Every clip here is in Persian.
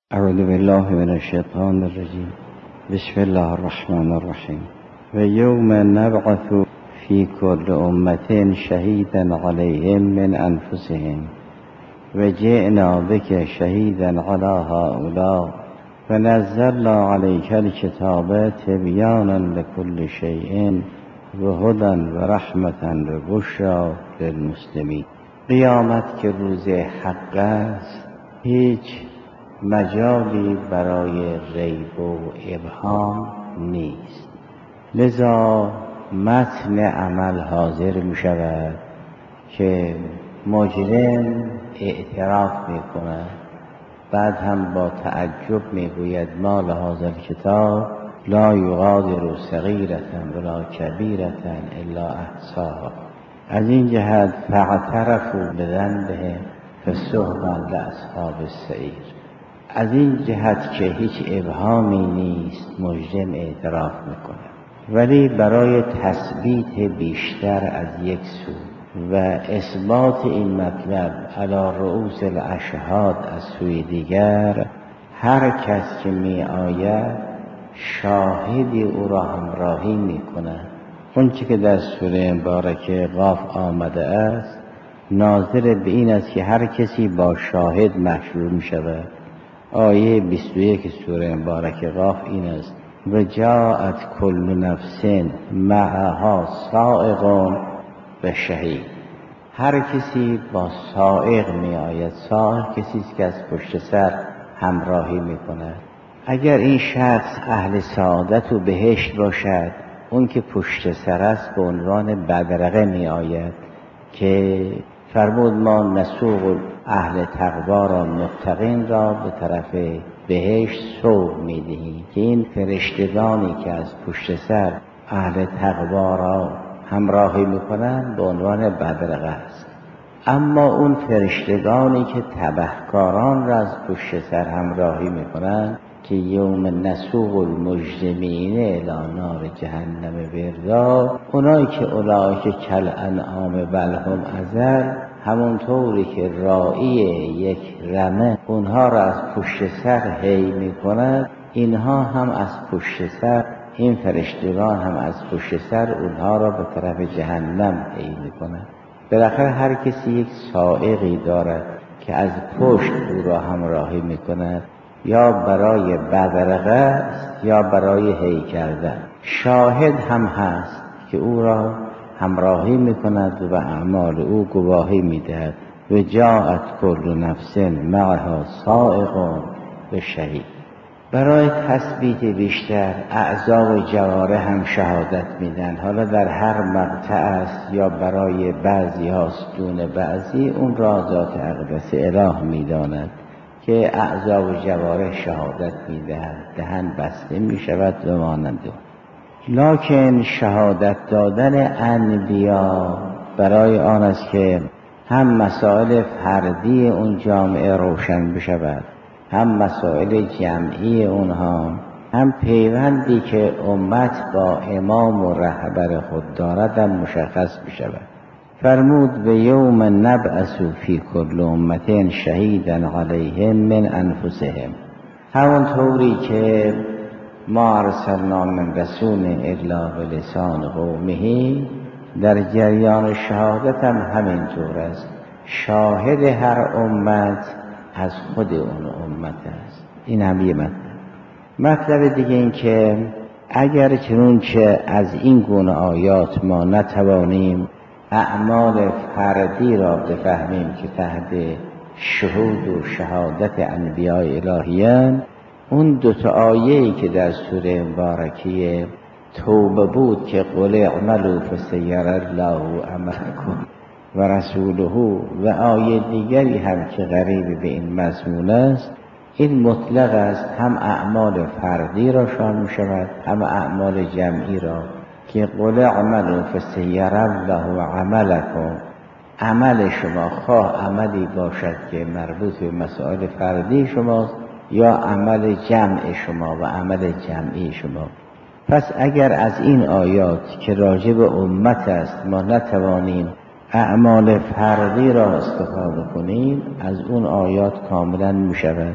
اعوذ بالله من الشیطان الرجیم. بسم الله الرحمن الرحیم. و یوم نبعث فی کل امة شهیدا علیهم من انفسهم و جئنا بک شهیدا علی هؤلاء و نزلنا علیک الکتاب تبیانا لکل شیء و هدی و رحمتا و بشری للمسلمین. قیامت که روز حق است، هیچ مجالی برای ریب و ابهام نیست، لذا متن عمل حاضر می شود که مجرم اعتراف می کند، بعد هم با تعجب می گوید ما لهذا الکتاب لا یغادر صغیرة ولا کبیرة الا احصاها. از این جهت فاعترفوا بذنبهم فسحقا لاصحاب السعیر. از این جهت که هیچ ابهامی نیست، مجرم اعتراف میکنه، ولی برای تثبیت بیشتر از یک سو و اثبات این مطلب علی رؤوس الاشهاد از سوی دیگر، هر کس که می آید شاهدی او را همراهی میکنه. اون چی که در سوره مبارکه قاف آمده است ناظر به این است که هر کسی با شاهد مشروع می شود. آیه 21 سوره مبارکه قاف این است: و جاءت کل نفس معها سائق و شهید. هر کسی با سائق می آید. سائق کسی است که از پشت سر همراهی می کند. اگر این شخص اهل سعادت و بهشت باشد، اون که پشت سر است به عنوان بدرقه می آید که فرمود ما نسوق اهل تقوا را متقین را به طرف بهشت سوق می دهیم، که این فرشتگانی که از پشت سر اهل تقوا را همراهی می کنند به عنوان بدرقه است. اما اون فرشتگانی که تبهکاران را از پشت سر همراهی می کنند که یوم نسوق المجرمین الی نار جهنم وردا، اونایی که اولئک کالانعام بل هم اضل، همونطوری که راعی یک رمه اونها را از پشت سر هی می کند، اینها هم از پشت سر، این فرشتگان هم از پشت سر اونها را به طرف جهنم هی می کند. بالاخره هر کسی یک سائقی دارد که از پشت او را همراهی می کند، یا برای بدرقه است یا برای هی کردن. شاهد هم هست که او را همراهی می کند و به اعمال او گواهی می دهد. و جاءت کل نفس معها سائق و شهید. برای تثبیت بیشتر اعضا و جوارح هم شهادت میدن. حالا در هر مقطع است یا برای بعضی هاست دون بعضی، اون را ذات اقدس اله میداند که اعضا و جوارح شهادت میدهد، دهن بسته میشود و مانند. لکن شهادت دادن انبیا برای آن است که هم مسائل فردی اون جامعه روشن بشود، هم مسائل جمعی اونها، هم پیوندی که امت با امام و رهبر خود دارد هم مشخص بشود. فرمود به یوم نبعث فی کل امة شهیدا علیهم من انفسهم. همونطوری که ما ارسلنا من رسول الا بلسان قومه، در جریان شهادت هم همینطور است. شاهد هر امت از خود اون امت است. این هم یه مطلب دیگه این که اگر چنانچه از این گونه آیات ما نتوانیم اعمال فردی را بفهمیم که تحت شهود و شهادت انبیاء الهیان، اون دوتا آیه‌ای که در سوره مبارکه توبه بود که قل اعملوا فسیری الله عملکم و رسوله، و آیه دیگری هم که قریب به این مضمون است، این مطلق است. هم اعمال فردی را شامل می شود، هم اعمال جمعی را که قل اعملوا فسیری الله عملکم. عمل شما خواه عملی باشد که مربوط به مسائل فردی شماست یا عمل جمع شما و عمل جمعی شما. پس اگر از این آیات که راجع به امت است ما نتوانیم اعمال فردی را استفاده کنیم، از اون آیات کاملا می شود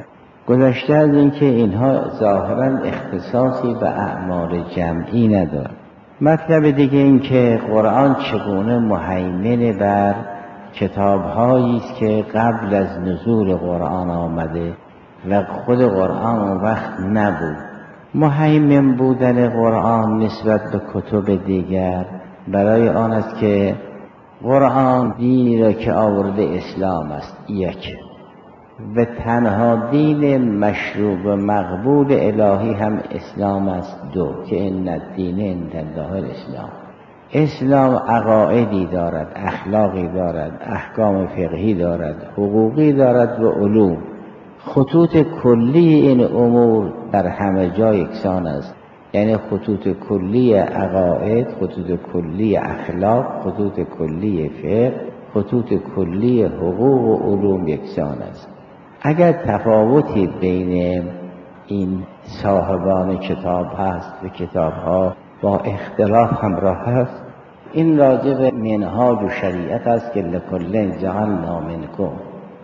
گذشته از این که اینها ظاهراً اختصاصی به اعمال جمعی ندارد. مطلب دیگه این که قرآن چگونه مهیمن بر کتاب‌هایی است که قبل از نزول قرآن آمده و خود قرآن اون وقت نبود. مهیمن بودن قرآن نسبت به کتب دیگر برای آن است که قرآن دینی را که آورده اسلام است، یک، و تنها دین مشروع و مقبول الهی هم اسلام است، دو، که ان الدین عند الله الاسلام. اسلام عقایدی دارد، اخلاقی دارد، احکام فقهی دارد، حقوقی دارد و علوم. خطوط کلی این امور در همه جا یکسان است، یعنی خطوط کلی عقاید، خطوط کلی اخلاق، خطوط کلی فقه، خطوط کلی حقوق و علوم یکسان است. اگر تفاوتی بین این صاحبان کتاب هست و کتاب‌ها با اختلاف همراه هست، این راجع به منهاج و شریعت است که لکل جعلنا منکم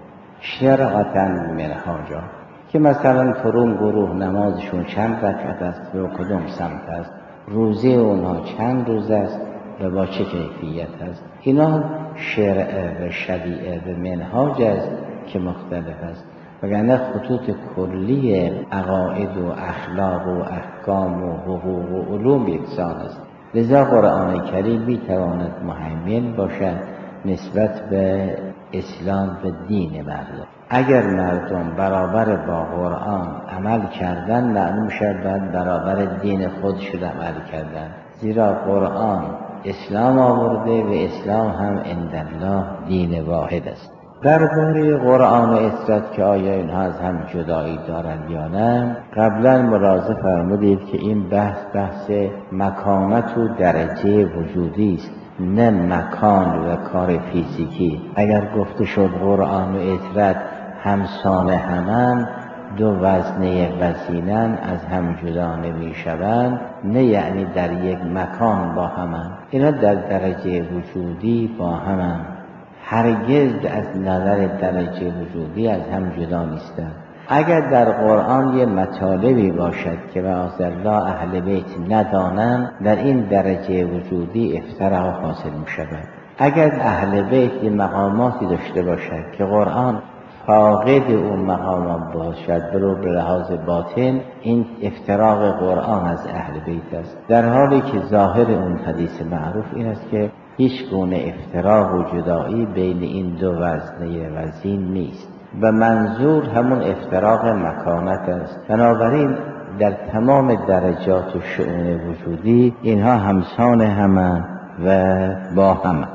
شرعة منهاجا، که مثلا فرون گروه نمازشون چند رکعت است و کدام سمت است، روزه اونها چند روز است و با چه کیفیت است. اینا شرع و شریعه و منهاج است که مختلف است، وگرنه خطوط کلی عقاید و اخلاق و احکام و حقوق و علوم یکسان است. لذا قرآن کریم میتواند مهیمن باشد نسبت به اسلام و دین مردم. اگر مردم برابر با قرآن عمل کردن، معلوم شد باید برابر دین خودشون عمل کردن، زیرا قرآن اسلام آورده و اسلام هم عند الله دین واحد است. درباره قرآن و اسرت که آیا اینها از هم جدایی دارند یا نه، قبلا ملاحظه فرمودید که این بحث مکانت و درجه وجودی است، نه مکان و کار فیزیکی. اگر گفته شد قرآن و اسرت همسان همن، دو وزنه وزینن، از هم جدا نمی شوند، نه یعنی در یک مکان با همن، اینا در درجه وجودی با همن، هرگز از نظر درجه وجودی از هم جدا نیستند. اگر در قرآن یه مطالبی باشد که معاذالله اهل بیت ندانند، در این درجه وجودی افتراء حاصل می شود. اگر اهل بیت یه مقاماتی داشته باشد که قرآن فاقد اون مقامات باشد به لحاظ باطن، این افتراق قرآن از اهل بیت است، در حالی که ظاهر اون حدیث معروف این است که هیچ گونه افتراق و جدایی بین این دو وزنه وزین نیست و منظور همون افتراق مکانت است. بنابراین در تمام درجات و شؤون وجودی اینها همسان همن و با همن،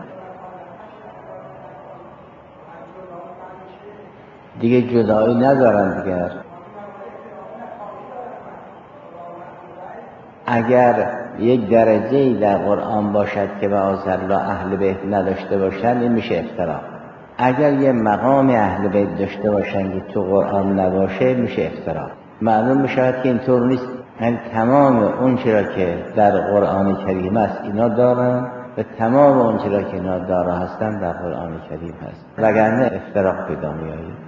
دیگه جدایی ندارن دیگر. اگر یک درجه‌ای در قرآن باشد که معاذالله اهل بیت نداشته باشند، این میشه افتراق. اگر یه مقام اهل بیت داشته باشند که تو قرآن نباشه، میشه افتراق. معلوم میشود که اینطور نیست، یعنی تمام اون چرا که در قرآن کریم است اینا دارن و تمام اون چرا که اینا دارا هستن در قرآن کریم هست، وگرنه افتراق پیدا می‌آید.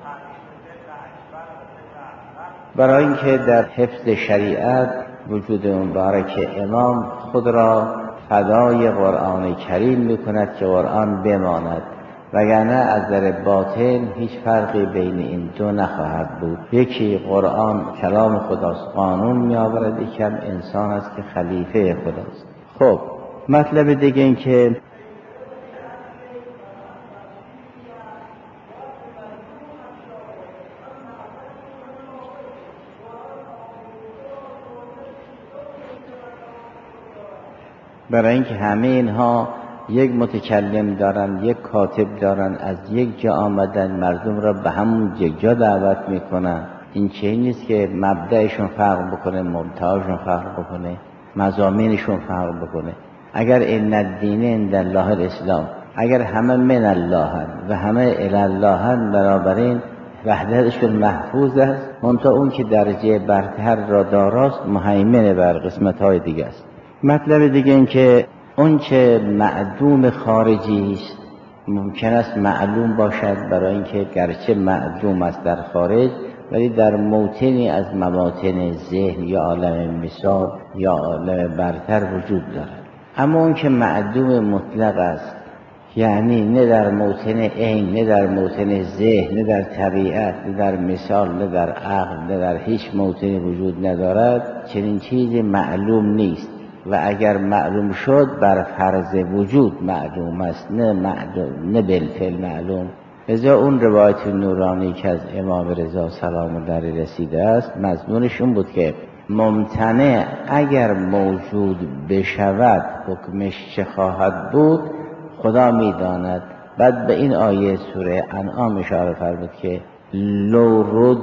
برای اینکه در حفظ شریعت وجود مبارک امام خود را فدای قرآن کریم میکند که قرآن بماند، وگرنه از نظر باطن هیچ فرقی بین این دو نخواهد بود. یکی قرآن کلام خداست، قانون میآورد، یکم انسان است که خلیفه خداست. خب مطلب دیگه این که برای اینکه همه اینها یک متکلم دارن، یک کاتب دارن، از یک جا آمدن، مردم را به همون یک جا دعوت میکنن. این چیزی نیست که مبدأشون فرق بکنه، منتهاشون فرق بکنه، مضامینشون فرق بکنه. اگر ان الدین عند الله الاسلام، اگر همه من الله و همه الی الله، بنابراین وحدتشون محفوظ است، منتها اون که درجه برتر را داراست مهیمن بر قسمت‌های دیگه است. مطلب دیگه این که اون چه معدوم خارجی است ممکن است معلوم باشد، برای اینکه گرچه معدوم است در خارج ولی در موطنی از مواطن ذهن یا عالم مثال یا عالم برتر وجود دارد. اما اون که معدوم مطلق است، یعنی نه در موطن عین، نه در موطن ذهن، نه در طبیعت، نه در مثال، نه در عقل، نه در هیچ موطنی وجود ندارد، چنین چیزی معلوم نیست و اگر معلوم شد بر فرض وجود معلوم است، نه بالفعل معلوم. لذا اون روایت نورانی که از امام رضا سلام الله علیه رسیده است، مضمونشون بود که ممتنع اگر موجود بشود حکمش چه خواهد بود خدا میداند. بعد به این آیه سوره انعام اشاره فرمود که لو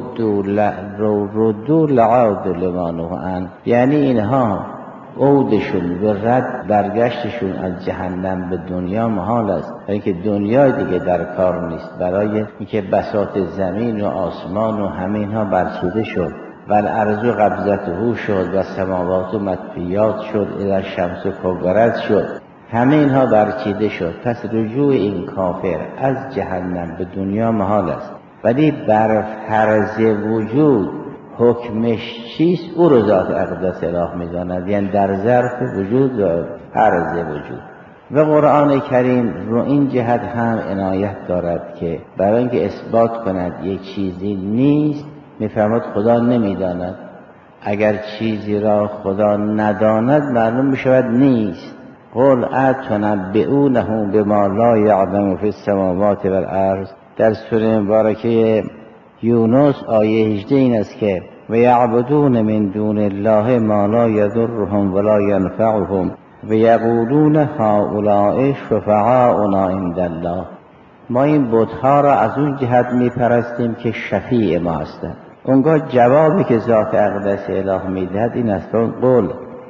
ردوا لعادوا لما نهوا عنه، یعنی اینها عودشون به رد برگشتشون از جهنم به دنیا محال است، اینکه دنیا دیگه در کار نیست، برای اینکه بساط زمین و آسمان و همه اینها برچیده شد و الارض قبضته شد و سماوات مطویات شد، اذا الشمس کورت شد، همه اینها برچیده شد. پس رجوع این کافر از جهنم به دنیا محال است، ولی بر فرض وجود حکمش چیست او رو ذات اقدس اله می‌داند، یعنی در ظرف وجود و فرض وجود. و قرآن کریم رو این جهت هم عنایت دارد که برای اینکه اثبات کند یک چیزی نیست می‌فرماید خدا نمی‌داند. اگر چیزی را خدا نداند معلوم می‌شود نیست. قل اتنبئونه بما لا یعلم فی السماوات والارض، در سوره مبارکه یونس آیه 18 این است که و یعبدون من دون الله ما لا یضرهم ولا ینفعهم و یقولون هؤلاء شفعاؤنا عند الله. ما این بت‌ها را از اون جهت میپرستیم که شفیع ما هستند. اونگاه جوابی که ذات اقدس اله میدهد این است: قل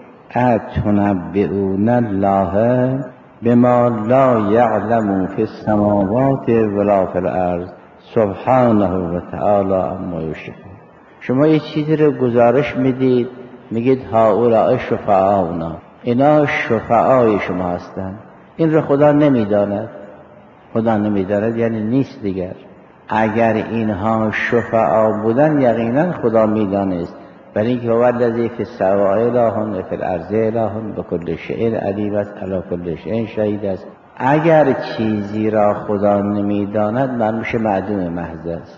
اتنبئون الله بما لا یعلم فی السماوات ولا فی الارض سبحانه و تعالی عما یشرکون. شما یه چیزی رو گزارش میدید، میگید هؤلاء شفعاؤنا، اینا شفعای شما هستند. این رو خدا نمیداند. خدا نمیداند یعنی نیست دیگر. اگر اینها شفعا بودن یقینا خدا میدانست، برای اینکه هو الذی فی السماء اله و فی الارض اله بکل شیء علیم است علی کل شیء شهید است. اگر چیزی را خدا نمیداند معلومش معدوم محض است.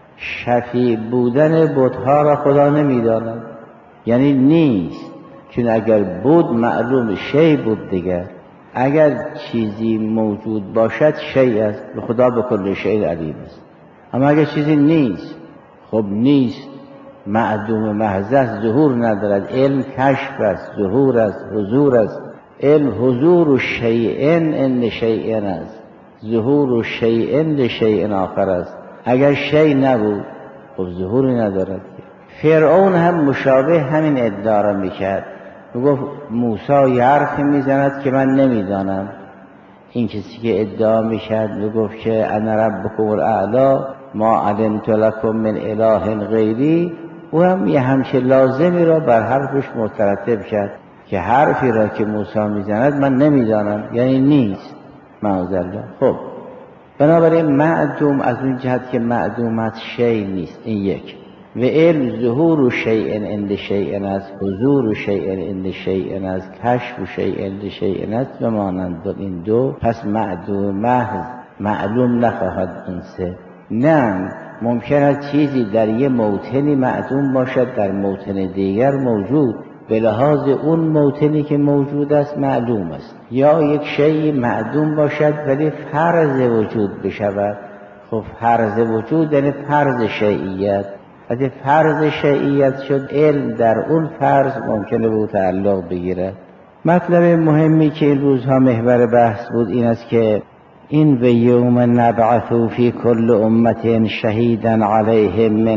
شفیع بودن بت‌ها را خدا نمیداند یعنی نیست، چون اگر بود معلوم شیء بود دیگر. اگر چیزی موجود باشد شیء است، به خدا به کل شیء علیم است. اما اگر چیزی نیست، خب نیست، معدوم محض است، ظهور ندارد. علم کشف است، ظهور است، حضور است. علم حضور شیء ان شیء است، ظهور شیء لشیء آخر است. اگر شیء نبود خب ظهوری ندارد. فرعون هم مشابه همین ادعا را میکرد، میگفت موسی یه حرفی میزند که من نمیدانم. این کسی که ادعا میکرد میگفت که انا ربکم الاعلی ما علمت لکم من اله غیری، او هم یه همچه لازمی را بر حرفش مترتب کرد که حرفی را که موسی میزند من نمیدانم یعنی نیست. معاذالله. خب بنابراین معدوم از اون جهت که معدومت شیء نیست، این یک. و علم ظهور شیء عند شیء است، حضور شیء عند شیء است، کشف شیء عند شیء است و مانند این دو. پس معدوم محض معلوم نخواهد اون سه. نه، ممکن است چیزی در یه موطنی معدوم باشد در موطن دیگر موجود، به لحاظ اون موطنی که موجود است معلوم است. یا یک شیء معدوم باشد ولی فرض وجود بشود. خب فرض وجود یعنی فرض شیعیت. اگه فرض شیعیت شد علم در اون فرض ممکنه به تعلق بگیرد. مطلب مهمی که این روزها محور بحث بود این است که این و یوم نبعث فی کل امت شهیدا علیهم من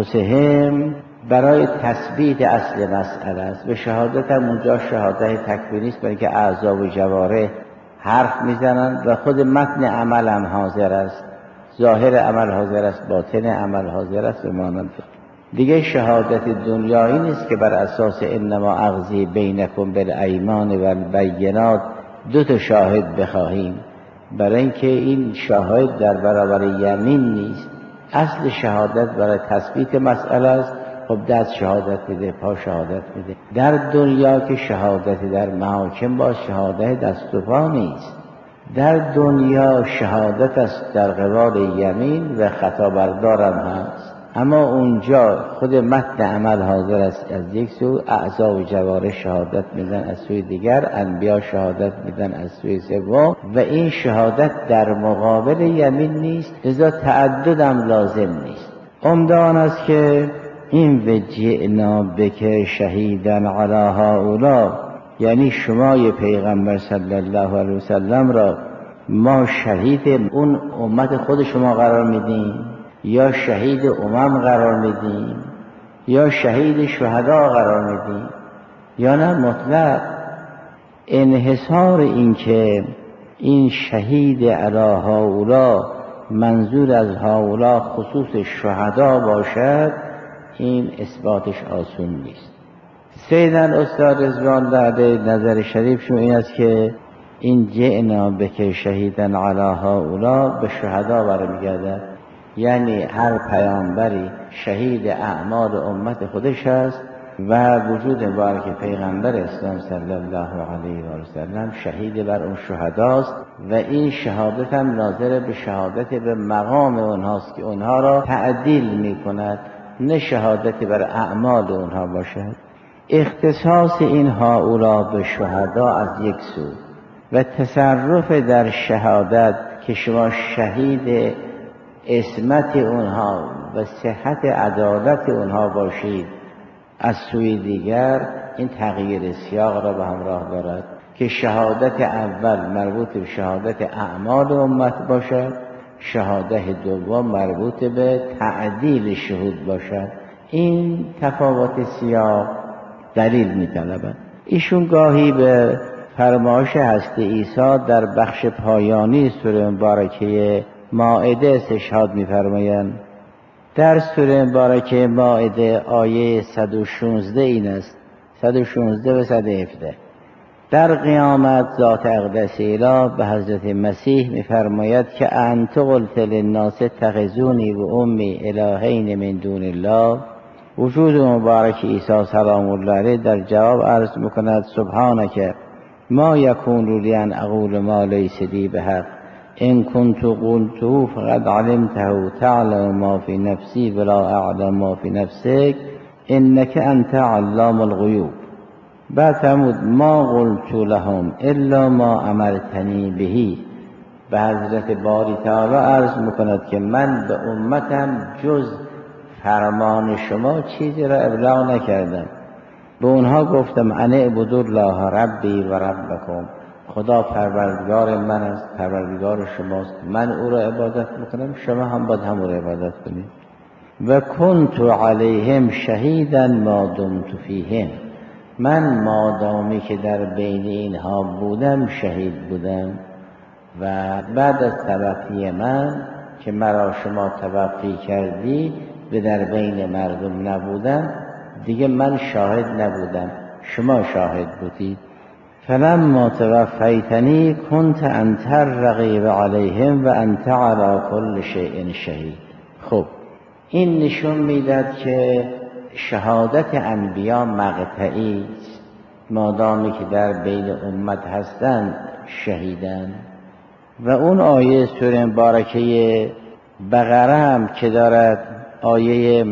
انفسهم برای تثبیت اصل مسئله است. به شهادت هم اونجا شهادت تکوینی است، برای که اعضا و جوارح حرف میزنند و خود متن عمل هم حاضر است. ظاهر عمل حاضر است، باطن عمل حاضر است و مانند دیگه. شهادت دنیایی نیست که بر اساس انما اقضی بینکم بالایمان و البینات دو تا شاهد بخواهیم، برای اینکه این شاهد در برابر یمین نیست. اصل شهادت برای تثبیت مسئله است. خب دست شهادت میده، پا شهادت میده. در دنیا که شهادت در محاکم با شهادت دست و پا نیست. در دنیا شهادت است در قبال یمین و خطا بردارم هست، اما اونجا خود متن عمل حاضر است. از یک سو اعضا و جوارح شهادت میدن، از سوی دیگر انبیا شهادت میدن از سوی سوم، و این شهادت در مقابل یمین نیست، لذا تعددم لازم نیست. عمده آن است که این وجئنا بک شهیدا علی هؤلاء، یعنی شما پیغمبر صلی الله علیه وسلم را ما شهید اون امت خود شما قرار میدیم، یا شهید قرار میدیم، یا شهید شهدا قرار میدیم، یا نه مطلق انحصار این که این شهید علی هؤلاء منظور از هؤلاء خصوص شهدا باشد، این اثباتش آسون نیست. سیدن استاد رضوان علیه نظر شریفشون این است که این جئنا بک شهیدا علی هؤلاء به شهدا برمیگردد، یعنی هر پیامبری شهید اعمال امت خودش است و وجود مبارک پیغمبر اسلام صلی الله علیه و سلم شهید بر اون شهداست و این شهادت هم ناظر به شهادت به مقام اونهاست که اونها را تعدیل میکند، نه شهادت بر اعمال اونها باشد. اختصاص این هؤلاء به شهدا از یک سو و تصرف در شهادت که شما شهید عصمت اونها و صحت عدالت اونها باشید از سوی دیگر، این تغییر سیاق را به همراه دارد که شهادت اول مربوط به شهادت اعمال امت باشد، شهادت دوم مربوط به تعدیل شهود باشد. این تفاوت سیاق دلیل می‌طلبد. ایشون گاهی به فرمایش هست عیسی در بخش پایانی سوره مبارکه مائده استشهاد می‌فرمایند. در سوره مبارکه مائده آیه 116 این است، 116 و 117. در قیامت ذات اقدس اله به حضرت مسیح می‌فرماید که انت قلت للناس اتخذونی و امی الهین من دون الله. وجود مبارک عیسی سلام الله علیه در جواب عرض می‌کند سبحانک ما یکون لی ان اقول ما لیس لی بحق ان کنت قلته فقد علمته تعلم ما فی نفسی ولا اعلم ما فی نفسک انک انت علام الغیوب. بعد فرمود ما قلت لهم الا ما امرتنی بهی. به حضرت باری تعالی عرض میکند که من به امتم جز فرمان شما چیزی را ابلاغ نکردم. به اونها گفتم ان اعبدوا الله ربی و ربکم، خدا پروردگار من است، پروردگار شماست، من او را عبادت میکنم، شما هم باید هم او را عبادت کنید. و کنت علیهم شهیدا ما دمت فیهم، من مادامی که در بین اینها بودم شهید بودم و بعد از توفی من که مرا شما توفی کردی به در بین مردم نبودم دیگه، من شاهد نبودم، شما شاهد بودید. فلما توفیتنی کنت انت الرقیب علیهم و انت علی کل شیء شهید. خب این نشون میداد که شهادت انبیا مقطعی است، مادامی که در بین امت هستند شهیدند. و اون آیه سوره مبارکه بقره هم که دارد آیه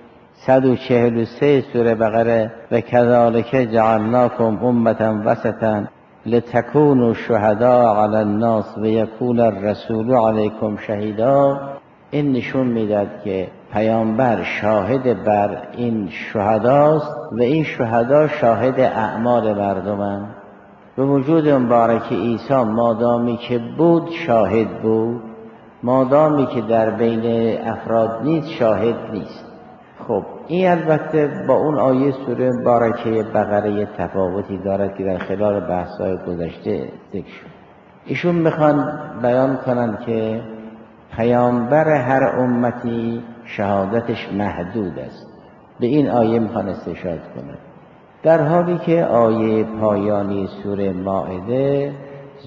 143 سوره بقره و کذالک جعلناکم امة وسطا لتکونوا شهداء علی الناس و یکون الرسول علیکم شهیدا، این نشون میداد که پیامبر شاهد بر این شهداست و این شهدا شاهد اعمال مردمند. به وجود مبارک عیسی مادامی که بود شاهد بود، مادامی که در بین افراد نیست شاهد نیست. خب این البته با اون آیه سوره مبارکه بقره تفاوتی دارد که در خلال بحث‌های گذشته ذکر شد. ایشون میخوان بیان کنند که پیامبر هر امتی شهادتش محدود است، به این آیه میخوان استشهاد کنند، در حالی که آیه پایانی سوره مائده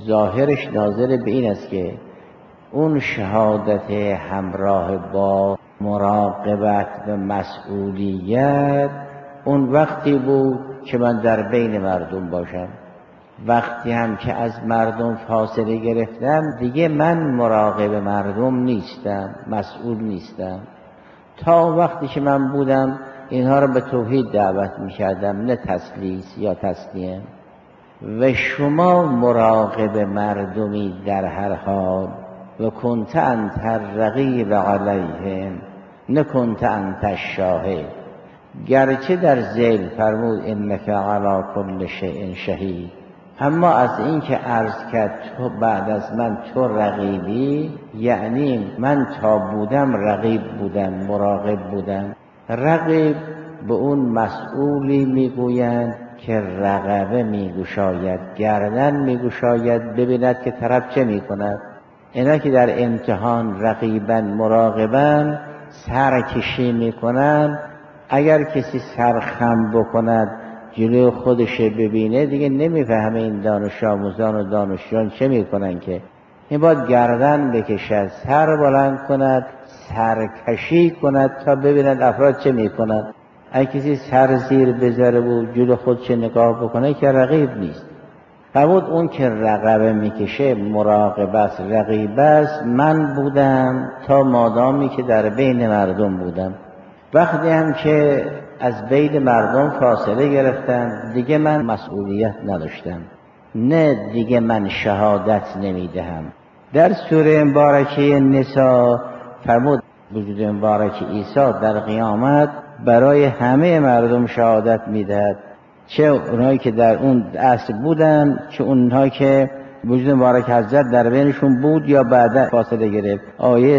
ظاهرش ناظر به این است که اون شهادت همراه با مراقبت و مسئولیت اون وقتی بود که من در بین مردم باشم. وقتی هم که از مردم فاصله گرفتم دیگه من مراقب مردم نیستم، مسئول نیستم. تا وقتی که من بودم اینها رو به توحید دعوت می کردم، نه تسلیس یا تسلیم. و شما مراقب مردمی در هر حال. و کنت انت الرقیب علیهم نه کنت انت الشاهد. گرچه در ذیل فرمود انک علی کل شیء شهید، اما از این که عرض کرد تو بعد از من تو رقیبی، یعنی من تا بودم رقیب بودم، مراقب بودم. رقیب به اون مسئولی میگویند که رقبه میگشاید، گردن میگشاید ببیند که طرف چه میکند. اینا که در امتحان رقیبن مراقبن سرکشی میکنن، اگر کسی سرخم بکند جلوی خودش ببینه دیگه نمیفهمه این دانش آموزان و دانشجویان چه میکنن، که این باید گردن بکشد، سر بلند کند، سرکشی کند تا ببیند افراد چه میکنند. اگه کسی سر زیر بذاره و جلوی خودش نگاه بکنه که رقیب نیست. فرمود اون که رقبه میکشه مراقب است، رقیب است. من بودم تا مادامی که در بین مردم بودم. وقتی هم که از بین مردم فاصله گرفتم دیگه من مسئولیت نداشتم، نه دیگه من شهادت نمیدهم. در سوره مبارکه نساء فرمود وجود مبارک عیسی در قیامت برای همه مردم شهادت میدهد، چه اونهایی که در اون عصر بودن، چه اونهایی که وجود مبارک حضرت در بینشون بود یا بعد فاصله گرفت. آیه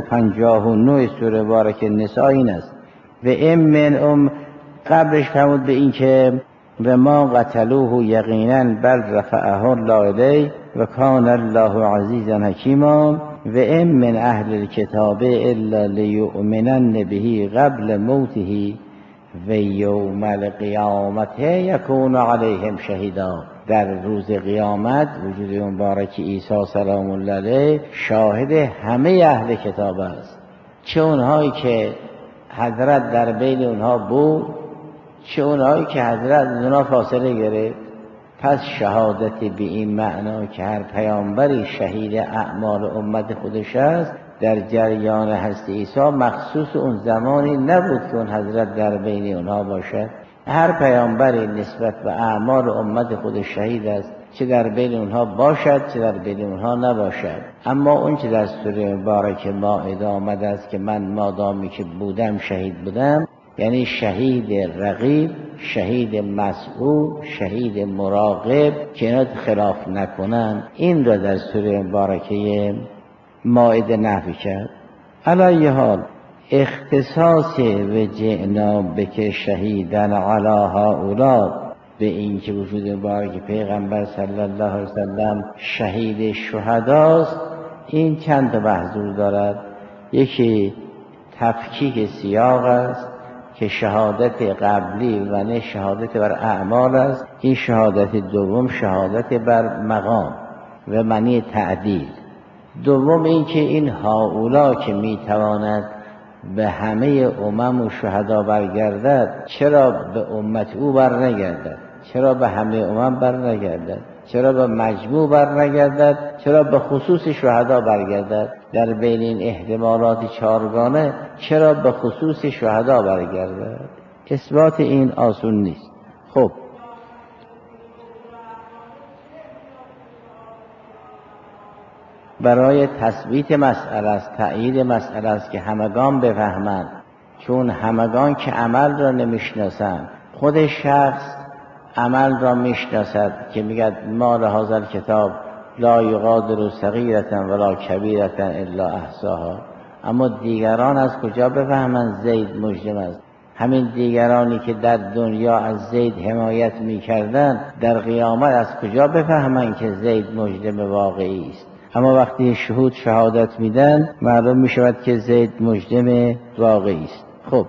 159 سوره مبارک نساء این است. و من قبلش فرمود به این که و ما قتلوه یقینا بل رفعه الله الیه و کان الله عزیزا حکیما و من اهل الكتاب الا لیؤمنن به قبل موته و یوم القیامت یکون علیهم شهیدا. در روز قیامت وجود مبارک عیسی سلام الله علیه شاهد همه اهل کتاب است، چه اونهایی که حضرت در بین اونها بود، چه اونهایی که حضرت از اونها فاصله گرفت. پس شهادت به این معنا که هر پیامبری شهید اعمال امت خودش است، در جریان هستی عیسی مخصوص اون زمانی نبود که اون حضرت در بین اونها باشد. هر پیامبری نسبت به اعمال امت خودش شهید است، چه در بین اونها باشد چه در بین اونها نباشد. اما اون چه در سوره مبارک مائده آمده است که من مادامی که بودم شهید بودم، یعنی شهید رقیب، شهید مسئول، شهید مراقب که اینا خلاف نکنن، این را در سوره مبارکه مائده نفی کرد. علی حال اختصاص و جئنا بک شهیدن علی هؤلاء به این که وجود مبارک پیغمبر صلی الله علیه وسلم شهید شهداست، این چند تا محضور دارد. یکی تفکیک سیاق است که شهادت قبلی و نه شهادت بر اعمال است. این شهادت دوم شهادت بر مقام و معنی تعدیل. دوم این که این هؤلاء که میتواند به همه امم و شهدا برگردد، چرا به امت او بر نگردد؟ چرا به همه امم بر نگردد؟ چرا به مجموع بر نگردد؟ چرا به خصوص شهدا برگردد؟ در بین این احتمالات چارگانه چرا به خصوص شهدا برگردد؟ اثبات این آسون نیست. خب برای تثبیت مسئله است، تأیید مسئله است که همگان بفهمند، چون همگان که عمل را نمیشناسند، خود شخص عمل را میشناسد که میگه ما لهذا الکتاب لا یغادر صغیرة ولا کبیرة الا احصاها، اما دیگران از کجا بفهمند زید مجرم است؟ همین دیگرانی که در دنیا از زید حمایت میکردند در قیامت از کجا بفهمند که زید مجرم واقعی است؟ اما وقتی شهود شهادت میدن معلوم میشود که زید مجرم واقعی است. خب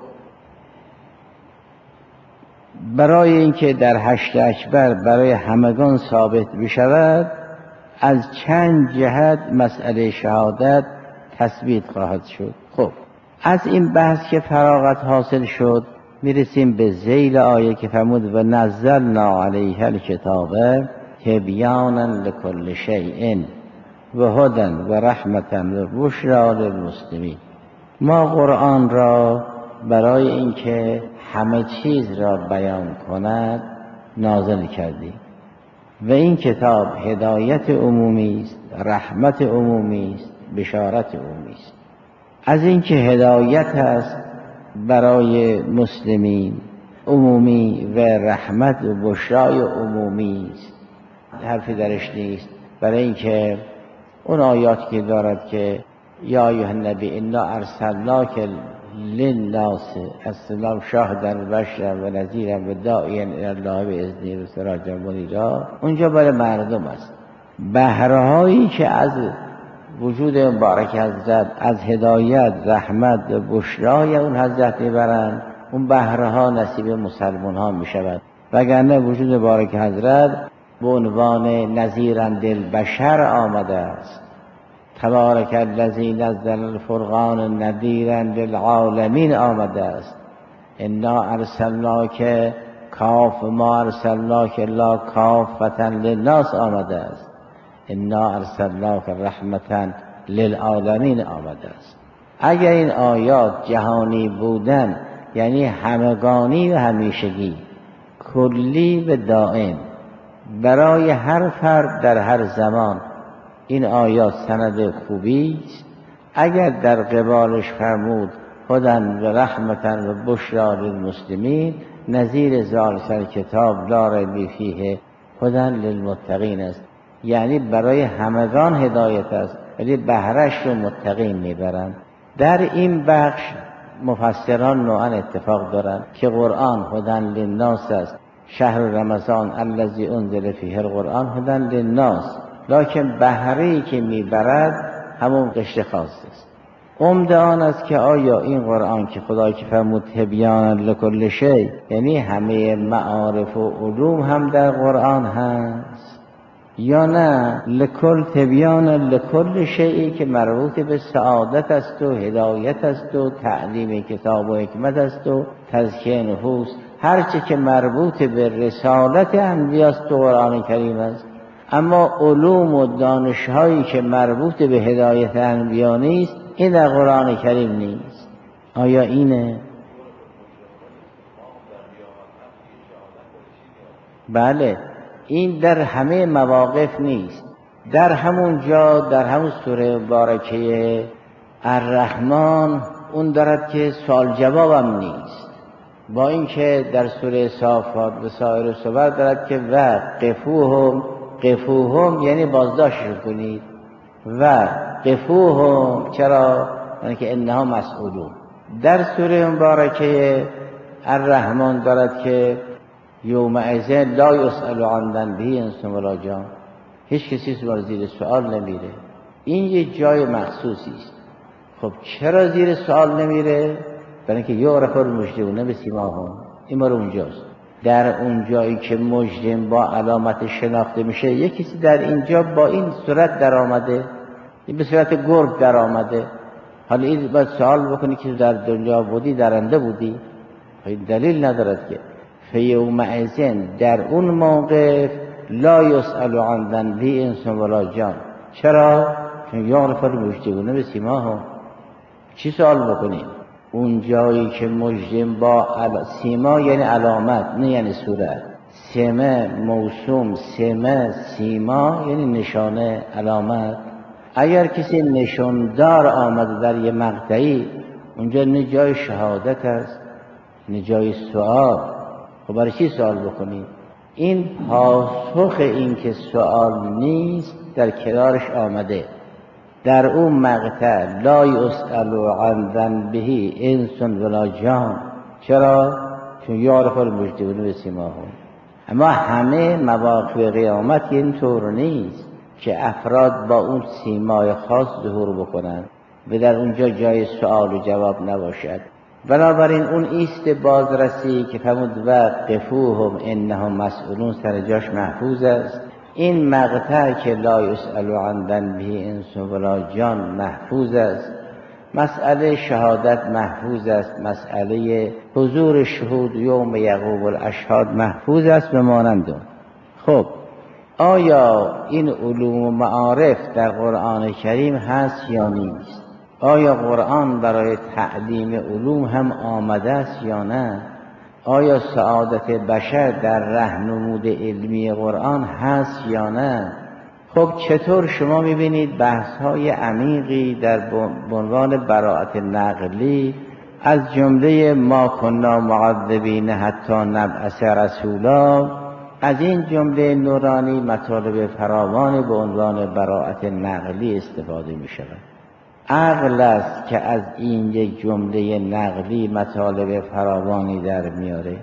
برای اینکه در حشر اکبر برای همگان ثابت بشود، از چند جهت مسئله شهادت تثبیت خواهد شد. خب از این بحث که فراغت حاصل شد میرسیم به ذیل آیه که فرمود و نزلنا علیه الکتاب تبیانا لکل شیء و هدی و رحمتا و بشری للمسلمین. ما قرآن را برای اینکه همه چیز را بیان کند نازل کردیم و این کتاب هدایت عمومی است، رحمت عمومی است، بشارت عمومی است. از اینکه هدایت است برای مسلمین عمومی و رحمت و بشرای عمومی است، حرفی درش نیست. برای اینکه اون آیات که دارد که یا ایها النبی انا ارسلناک للناس السلام شاهدا و بشرا و نذیرا و داعیا الی الله باذنه و سراجا منیرا، اونجا برای مردم است. بهرهایی که از وجود مبارک حضرت، از هدایت، رحمت و بشرای اون حضرت میبرند، اون بهرها نصیب مسلمان ها میشود. وگرنه وجود مبارک حضرت به عنوان نذیرا للبشر آمده است. تبارک الذی نزل الفرقان نذیرا للعالمین آمده است. انا ارسلناک کاف ما ارسلناک الا کافة للناس آمده است. انا ارسلناک رحمتا للعالمین آمده است. اگر این آیات جهانی بودن، یعنی همگانی و همیشگی، کلی و دائم، برای هر فرد در هر زمان، این آیات سند خوبی است. اگر در قبالش فرمود هدی و رحمتا و بشری للمسلمین، نظیر ذالک کتاب لا ریب فیه هدی للمتقین است، یعنی برای همگان هدایت است، ولی بهرش رو متقین میبرند. در این بخش مفسران نوعا اتفاق دارند که قرآن هدی للناس است، شهر رمضان الذی انزل فیه القرآن هدی للناس، لکن بهره‌ای که میبرد همون قشر خاص است. عمده آن است که آیا این قرآن که خدای که فرمود تبیانا لکل شیء، یعنی همه معارف و علوم هم در قرآن هست، یا نه لکل تبیانا لکل شیء که مربوط به سعادت است و هدایت است و تعلیم کتاب و حکمت است و تزکیه نفوس، هرچه که مربوط به رسالت انبیاست و قرآن کریم است. اما علوم و دانش‌هایی که مربوط به هدایت انبیا نیست، این در قرآن کریم نیست. آیا اینه؟ بله، این در همه مواقف نیست. در همون جا، در همون سوره مبارکه الرحمن اون دارد که سوال جوابم نیست، با اینکه در سوره صافات و سایر سور دارد که و قفوهم یعنی بازداشت کنید، و قفوهم چرا؟ یعنی که انها مسئولون. در سوره مبارکه الرحمن دارد که یومئذ لا یسأل عن ذنبه انس ولا جان، هیچ کسی زیر سوال نمیره. این یه جای مخصوصی است. خب چرا زیر سوال نمیره؟ برای اینکه یعرف المجرمون بسیماهم، این مال اونجاست. در اون جایی که مجرم با علامت شناخته میشه، یک کسی در اینجا با این صورت در آمده، این به صورت گرگ در آمده، حالا این باید سوال بکنی که در دنیا بودی درنده بودی؟ این دلیل ندارد که فیومئذ در اون موقف لا یسأل عن ذنبه انس ولا جان. چرا؟ چون یعرف المجرمون بسیماهم. چی سوال بکنیم؟ اون جایی که مجرم با سیما یعنی علامت، نه یعنی صورت. سمه موسوم، سمه سیما یعنی نشانه، علامت. اگر کسی نشاندار آمده در یه مقطعی، اونجا نه جای شهادت است نه جای سؤال. خب برای چی سوال بکنید؟ این پاسخ این که سؤال نیست در کنارش آمده. در اون مقطع لا یسأل عن ذنبه انس ولا جان. چرا؟ چون یعرف المجرمون بسیماهم. اما همه مواقع قیامت اینطور نیست که افراد با اون سیمای خاص ظهور بکنن و در اونجا جای سؤال و جواب نباشد. بنابراین اون ایست بازرسی که فرمود و قفوهم انهم مسئولون سر جاش محفوظ است. این مقطع که لا یسأل عن ذنبه انس ولا جان محفوظ است. مسئله شهادت محفوظ است، مسئله حضور شهود یوم یقوم الاشهاد محفوظ است به مانند. خب آیا این علوم و معارف در قرآن کریم هست یا نیست؟ آیا قرآن برای تعلیم علوم هم آمده است یا نه؟ آیا سعادت بشر در راهنمود علمی قرآن هست یا نه؟ خب چطور شما میبینید بحث‌های عمیقی در عنوان براءت نقلی از جمله ما کنا معذبین حتی نبعث رسولا، از این جمله نورانی مطالب فراوانی به عنوان براءت نقلی استفاده می‌شود. عقل است که از این یک جمله نقلی مطالب فراوانی در میاره.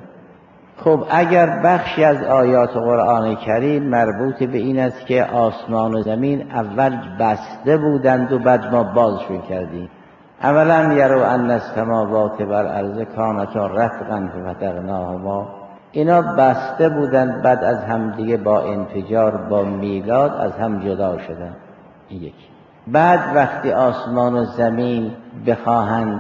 خب اگر بخشی از آیات قرآن کریم مربوط به این است که آسمان و زمین اول بسته بودند و بعد ما بازشون کردیم، اولا یرو ان السماوات والارض کانتا رتقا ففتقناهما، اینا بسته بودند بعد از همدیگه با انفجار با میلاد از هم جدا شدند. این یکی. بعد وقتی آسمان و زمین بخواهند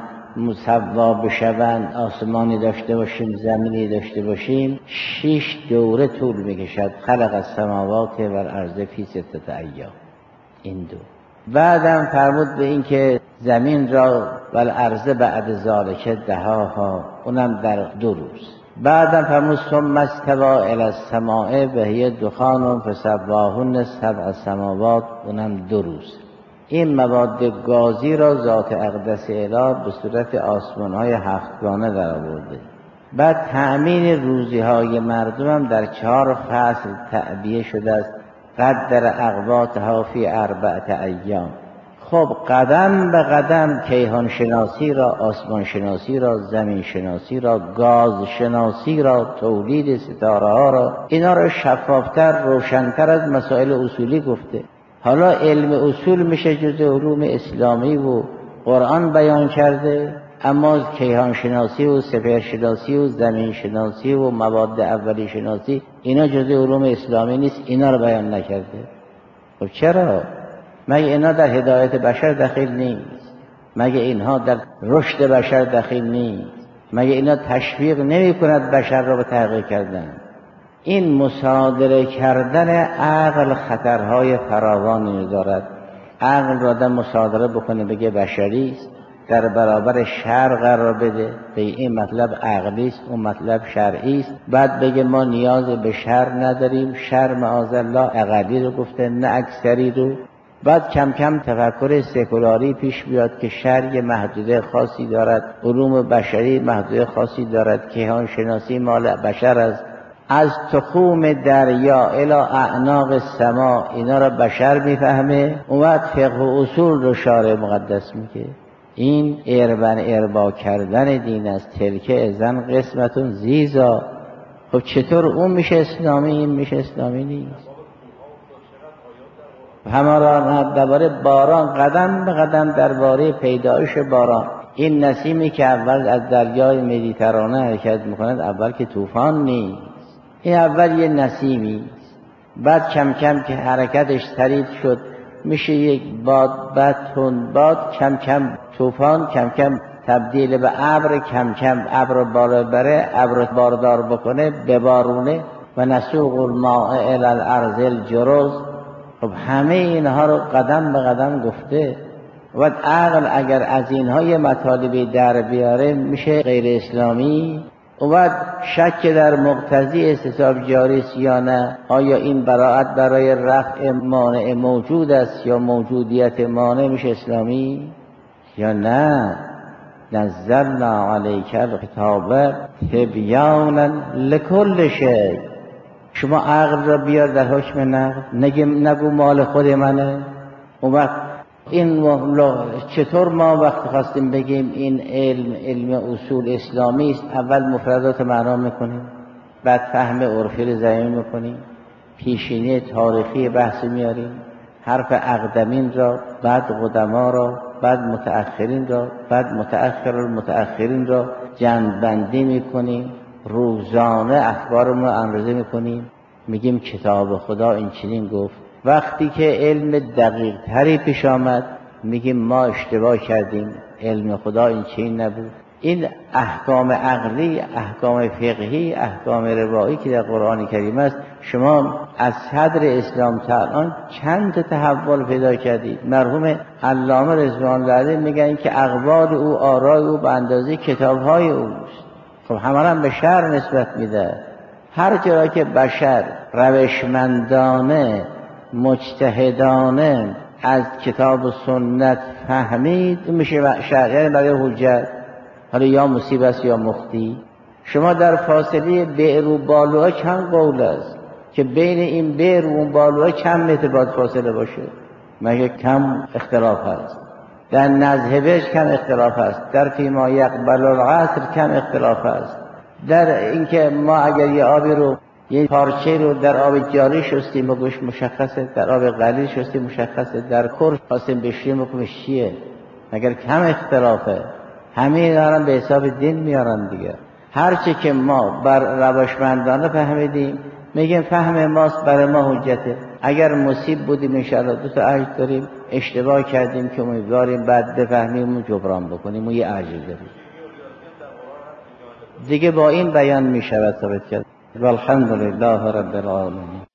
مسوا بشوند، آسمانی داشته باشیم زمینی داشته باشیم، 6 دوره طول میکشد. خلق السماوات والارض فی 6 ایام. این دو. بعدم فرمود به این که زمین را والارض بعد ذالک دهاها، اونم در 2 روز. بعدم فرمود ثم استوى الی السماء وهی دخان فسواهن 7 سماوات، اونم 2 روز. این مواد گازی را ذات اقدس الهی به صورت آسمان‌های 7گانه در آورده. بعد تأمین روزی‌های مردم هم در 4 فصل تعبیه شده است. قدر اقواتها فی 4 ایام. خب قدم به قدم کیهان شناسی را، آسمان شناسی را، زمین شناسی را، گاز شناسی را، تولید ستاره ها را، اینا را شفافتر روشنتر از مسائل اصولی گفته. حالا علم اصول میشه جز علوم اسلامی و قرآن بیان کرده، اما کیهان شناسی و سپهر شناسی و زمین شناسی و مواد اولی شناسی اینا جز علوم اسلامی نیست، اینا رو بیان نکرده. خب چرا؟ مگه اینا در هدایت بشر دخیل نیست؟ مگه اینها در رشد بشر دخیل نیست؟ مگه اینا تشویق نمی کند بشر را به تحقیق کردن؟ این مصادره کردن عقل خطرهای فراوانی دارد. عقل را در مصادره بکنه بگه بشری است، در برابر شرع قرار بده، به این مطلب عقلی است، اون مطلب شرعی است، بعد بگه ما نیاز به شرع نداریم، شرع معاذالله اقلی رو گفته نه اکثری رو. بعد کم کم تفکر سکولاری پیش بیاد که شرع محدوده خاصی دارد، علوم بشری محدوده خاصی دارد، کیهان شناسی مال بشر است، از تخوم دریا الی اعناق السما اینا را بشر میفهمه. اون فقه و اصول رو شارع مقدس میگه. این اربن اربا کردن دین است. تلکه ازن قسمتون زیزا. خب چطور اون میشه اسلامی این میشه اسلامی نیست؟ هماران درباره باران قدم به قدم درباره پیدایش باران، این نسیمی که اول از دریای مدیترانه حرکت میکند اول که طوفان نیست، این اول یه نسیمی، بعد کم کم که حرکتش سریع شد میشه یک باد، بعد تند باد، کم کم طوفان، کم کم تبدیل به ابر، کم کم ابر بالا بره، ابر باردار بکنه ببارونه و نسوق الماء الی الارض الجرز. خب همه اینها رو قدم به قدم گفته. و عقل اگر از اینها یه مطالبی در بیاره میشه غیر اسلامی. و بعد شک در مقتضی استصحاب جاری است یا نه، آیا این براءت برای رفع مانع موجود است یا موجودیت مانع میشه اسلامی یا نه؟ نزلنا علیک الکتاب تبیانا لکل شیء. شما عقل را بیار در حکم نقل، نگو مال خود منه. اون وقت این چطور ما وقت خواستیم بگیم این علم اصول اسلامی است، اول مفردات معنا میکنیم، بعد فهم عرفی رو زمین میکنیم، پیشینه تاریخی بحث میاریم، حرف اقدمین را، بعد قدما را، بعد متأخرین را، بعد متأخرین را جمع‌بندی میکنیم، روزانه اخبارمون رو اندازه میکنیم، میگیم کتاب خدا این چنین گفت. وقتی که علم دقیق تری پیش آمد میگیم ما اشتباه کردیم، علم خدا این چین نبود. این احکام عقلی، احکام فقهی، احکام روایی که در قرآن کریم است، شما از صدر اسلام تا الان چند تحول پیدا کردید. مرحوم علامه رضوان الله علیه میگن که اقوال او، آرای او به اندازه کتاب‌های اوست. خب همه هم به شرع نسبت میده. هر جا که بشر روشمندانه، مجتهدانه از کتاب و سنت فهمید، میشه شرع، یعنی برای حجت. حالا یا مصیب است یا مخطی. شما در فاصله بئر و بالوها چند قول است که بین این بئر و اون بالوها چند متر باید فاصله باشه؟ مگه کم اختلاف هست؟ در نذهبش کم اختلاف است، در فیما یقبل العصر کم اختلاف است، در اینکه ما اگر یه آبی رو، یه پارچه رو در آب جاری شستیم و گوش مشخصه، در آب قلیل شستیم مشخصه، در کور خواستیم بشیم و گوش چیه؟ مگر کم اختلافه؟ همین دارن به حساب دین میارن دیگه. هرچی که ما بر روشمندانه فهمیدیم میگیم فهم ماست، برای ما حجته. اگر مصیب بودیم انشاءالله 2 تا اجر داریم، اشتباه کردیم که امیدواریم بعد بفهمیم و جبران بکنیم و یه اجر داریم دیگه. با این بیان میشود ثابت کرد. والحمد لله رب العالمین.